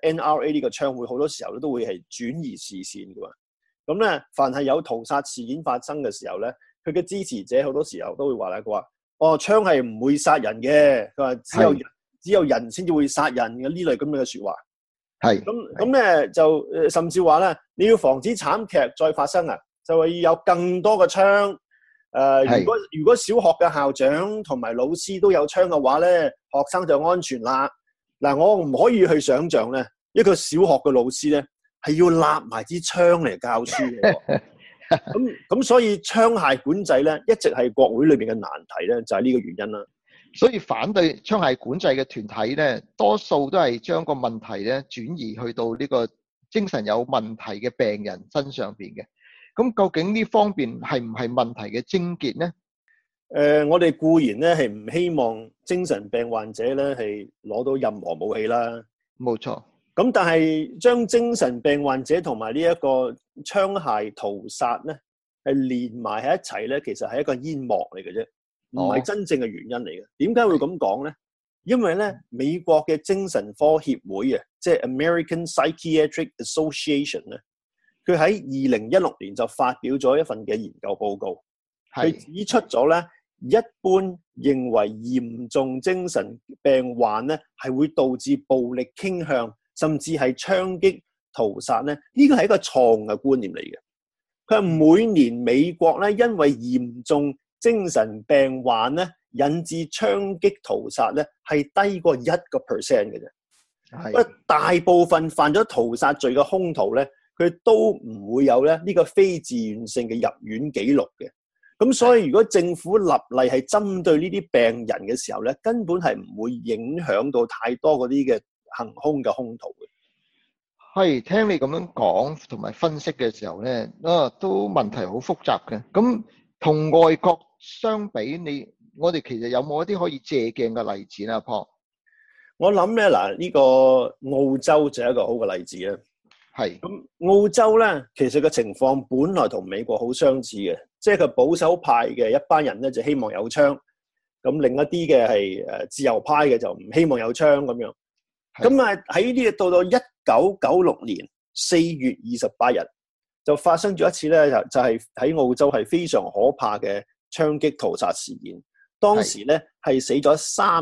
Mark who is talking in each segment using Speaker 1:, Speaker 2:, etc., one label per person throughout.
Speaker 1: NRA 呢個槍會好多時候咧都會係轉移視線㗎嘛。咁咧，凡係有屠殺事件發生嘅時候咧，佢嘅支持者好多時候都會話咧，佢話：哦，槍係唔會殺人嘅。佢話只有人先至會殺人嘅呢類咁樣嘅説話。係咁咧就甚至話咧，你要防止慘劇再發生啊，就係要有更多嘅槍。如果小學嘅校長同埋老師都有槍嘅話咧，學生就安全啦。嗱，我唔可以去想像咧，一個小學嘅老師咧係要立埋支槍嚟教書嘅。咁所以槍械管制咧，一直係國會裏邊嘅難題咧，就係呢個原因啦。
Speaker 2: 所以反對槍械管制嘅團體咧，多數都係將個問題咧轉移去到呢個精神有問題嘅病人身上邊嘅。咁究竟呢方面係唔係問題嘅症結咧？
Speaker 1: 我哋固然咧係唔希望精神病患者咧係攞到任何武器啦。
Speaker 2: 冇錯。咁
Speaker 1: 但係將精神病患者同埋呢一個槍械屠殺咧係連埋喺一齊咧，其實係一個煙幕嚟嘅啫，唔係真正嘅原因嚟嘅。點解會咁講咧？因為咧美國嘅精神科協會啊，即係 American Psychiatric Association 咧，佢喺2016年就發表咗一份嘅研究報告，佢指出咗咧，一般認為嚴重精神病患咧係會導致暴力傾向，甚至係槍擊屠殺咧，呢個係一個錯誤嘅觀念嚟嘅。佢話每年美國咧因為嚴重精神病患咧引致槍擊屠殺咧係低過1% 嘅啫。係，大部分犯咗屠殺罪嘅兇徒咧，佢都唔會有咧呢個非自願性嘅入院記錄嘅。咁所以如果政府立例係針對呢啲病人嘅時候咧，根本係唔會影響到太多嗰啲嘅行兇嘅兇徒嘅。
Speaker 2: 係，聽你咁樣講同埋分析嘅時候咧，都問題好複雜嘅。咁同外國相比，我哋其實有冇一啲可以借鏡嘅例子啊 Paul？
Speaker 1: 我諗咧嗱，呢個澳洲就係一個好嘅例子啦。
Speaker 2: 係。
Speaker 1: 咁澳洲咧，其實個情況本來同美國好相似嘅，即係佢保守派嘅一班人咧就希望有槍，咁另一啲嘅係自由派嘅就唔希望有槍咁樣。咁啊喺呢個到1996年4月28日就發生咗一次咧，就係喺澳洲係非常可怕嘅槍擊屠殺事件。當時咧係死咗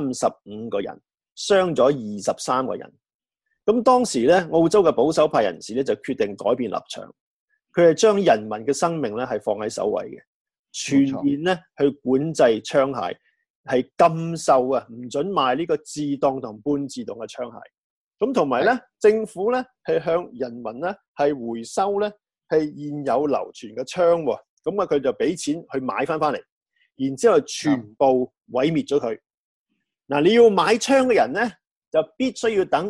Speaker 1: 35個人，傷咗23個人。咁當時咧，澳洲嘅保守派人士咧就決定改變立場，佢係將人民嘅生命咧係放喺首位嘅，全面咧去管制槍械，係禁售啊，唔准賣呢個自動同半自動嘅槍械。咁同埋咧，政府咧係向人民咧係回收咧係現有流傳嘅槍喎，咁啊佢就俾錢去買翻嚟，然之後全部毀滅咗佢。嗱，你要買槍嘅人咧，就必須要等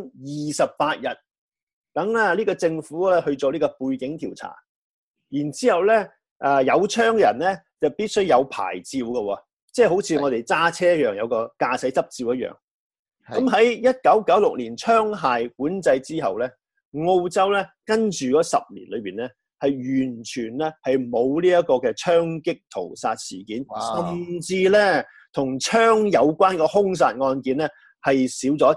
Speaker 1: 28日，等呢個政府咧去做呢個背景調查，然之後咧有槍嘅人咧就必須有牌照嘅喎，即係好似我哋揸車一樣，有個駕駛執照一樣。咁喺1996年槍械管制之後咧，澳洲咧跟住嗰10年裏邊咧係完全咧係冇呢一個嘅槍擊屠殺事件，甚至咧同槍有關嘅兇殺案件咧係少咗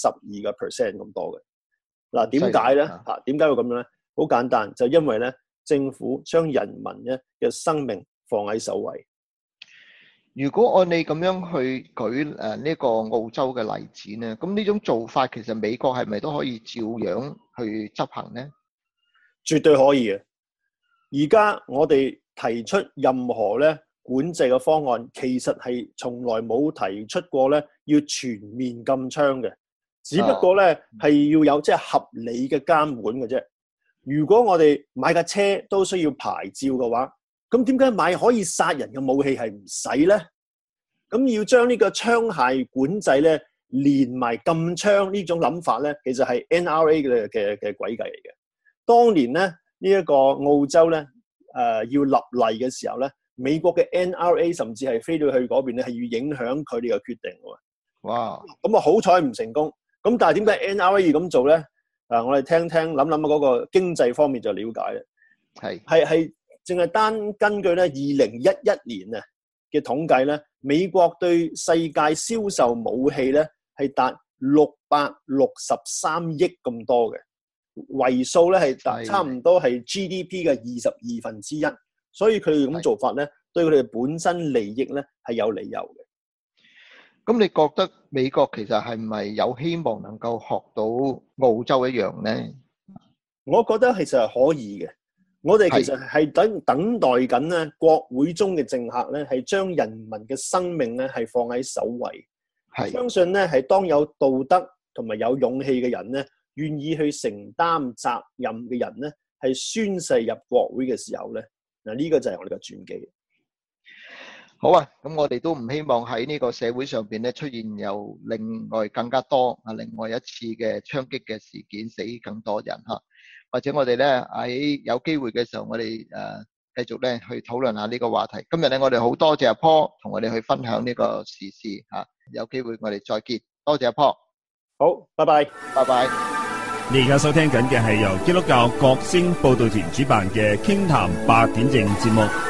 Speaker 1: 72% 咁多嘅。嗱，點解咧？點解會咁樣咧？好簡單，就因為咧政府將人民咧嘅生命放喺首位。
Speaker 2: 如果按你咁樣去舉呢個澳洲嘅例子咧，咁呢種做法其實美國係咪都可以照樣去執行咧？
Speaker 1: 絕對可以嘅。而家我哋提出任何咧管制嘅方案，其實係從來冇提出過咧要全面禁槍嘅，只不過咧係要有即係合理嘅監管嘅啫。如果我哋買架車都需要牌照嘅話，咁點解買可以殺人嘅武器係唔使咧？咁要將呢個槍械管制咧連埋禁槍呢種諗法咧，其實係 NRA 嘅詭計嚟嘅。當年咧呢一個澳洲咧要立例嘅時候咧，美國嘅 NRA 甚至係飛到去嗰邊咧係要影響佢哋嘅決定喎。哇！咁啊好彩唔成功。咁但係點解 NRA 要咁做咧？我哋聽諗嗰個經濟方面就了解啦。係淨係單根據咧2011年啊嘅統計咧，美國對世界銷售武器咧係達 663億咁多嘅，為數咧係差唔多係 GDP 嘅1/22，所以佢哋咁做法咧，對佢哋本身利益咧係有理由嘅。
Speaker 2: 咁你覺得美國其實係咪有希望能夠學到澳洲一樣咧？
Speaker 1: 我覺得其實係可以嘅。我哋其實係等待緊咧，國會中嘅政客咧係將人民嘅生命咧係放喺首位。相信咧係當有道德同埋有勇氣嘅人咧，願意去承擔責任嘅人咧，係宣誓入國會嘅時候咧，嗱呢個就係我哋嘅傳記。
Speaker 2: 好啊，咁我哋都唔希望喺呢個社會上邊咧出現有另外更加多另外一次嘅槍擊嘅事件，死更多人嚇。或者我哋咧喺有機會嘅時候，我哋繼續咧去討論下呢個話題。今日咧我哋好多謝阿 Paul 同我哋去分享呢個時事嚇。有機會我哋再見，多謝阿 Paul。
Speaker 1: 好，拜拜，
Speaker 2: 拜拜。
Speaker 3: 你而家收聽緊嘅係由基督教國星報道團主辦嘅傾談8點正節目。